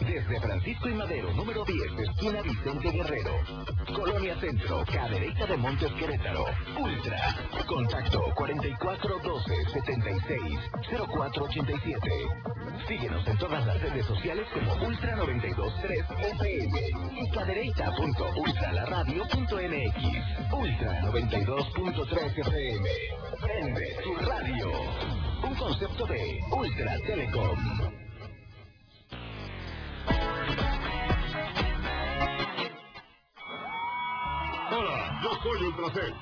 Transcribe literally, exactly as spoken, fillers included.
Desde Francisco y Madero, número diez, esquina Vicente Guerrero. Colonia Centro, Cadereyta de Montes, Querétaro. Ultra. Contacto cuarenta y cuatro doce setenta y seis cero cuatro ochenta y siete. Síguenos en todas las redes sociales como Ultra noventa y dos punto tres F M y cadereyta punto ultralaradio punto m x. Ultra noventa y dos punto tres F M. Prende tu radio. Un concepto de Ultra Telecom. Hola, yo soy Ultracel